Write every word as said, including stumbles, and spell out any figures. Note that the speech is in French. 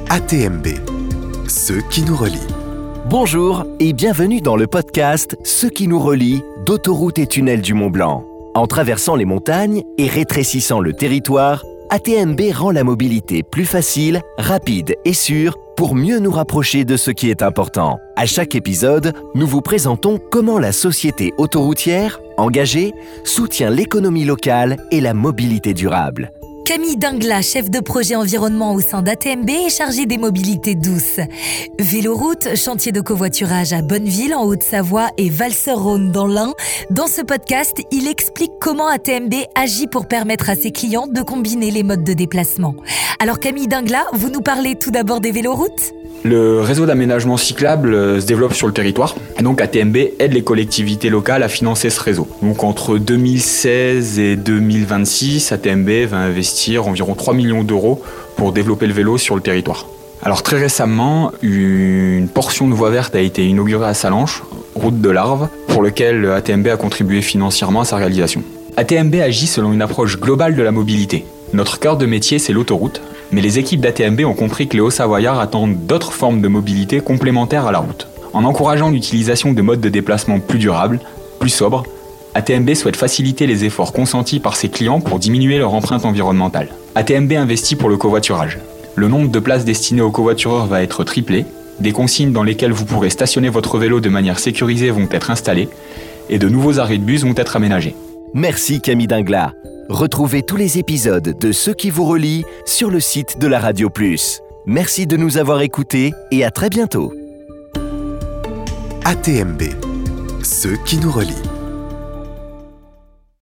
A T M B, ceux qui nous relient. Bonjour et bienvenue dans le podcast « Ceux qui nous relient » d'Autoroutes et Tunnels du Mont-Blanc. En traversant les montagnes et rétrécissant le territoire, A T M B rend la mobilité plus facile, rapide et sûre pour mieux nous rapprocher de ce qui est important. À chaque épisode, nous vous présentons comment la société autoroutière, engagée, soutient l'économie locale et la mobilité durable. Camille Dinglas, chef de projet environnement au sein d'A T M B, est chargée des mobilités douces. Véloroute, chantier de covoiturage à Bonneville en Haute-Savoie et Valseur-Rhône dans l'Ain. Dans ce podcast, il explique comment A T M B agit pour permettre à ses clients de combiner les modes de déplacement. Alors Camille Dinglas, vous nous parlez tout d'abord des véloroutes ? Le réseau d'aménagement cyclable se développe sur le territoire et donc A T M B aide les collectivités locales à financer ce réseau. Donc entre deux mille seize et deux mille vingt-six, A T M B va investir environ trois millions d'euros pour développer le vélo sur le territoire. Alors très récemment, une portion de voie verte a été inaugurée à Sallanches, route de l'Arve, pour lequel A T M B a contribué financièrement à sa réalisation. A T M B agit selon une approche globale de la mobilité. Notre cœur de métier, c'est l'autoroute, mais les équipes d'A T M B ont compris que les Hauts-Savoyards attendent d'autres formes de mobilité complémentaires à la route. En encourageant l'utilisation de modes de déplacement plus durables, plus sobres, A T M B souhaite faciliter les efforts consentis par ses clients pour diminuer leur empreinte environnementale. A T M B investit pour le covoiturage. Le nombre de places destinées aux covoitureurs va être triplé, des consignes dans lesquelles vous pourrez stationner votre vélo de manière sécurisée vont être installées, et de nouveaux arrêts de bus vont être aménagés. Merci Camille Dinglas. Retrouvez tous les épisodes de Ceux qui vous relient sur le site de la Radio Plus. Merci de nous avoir écoutés et à très bientôt. A T M B, ceux qui nous relient.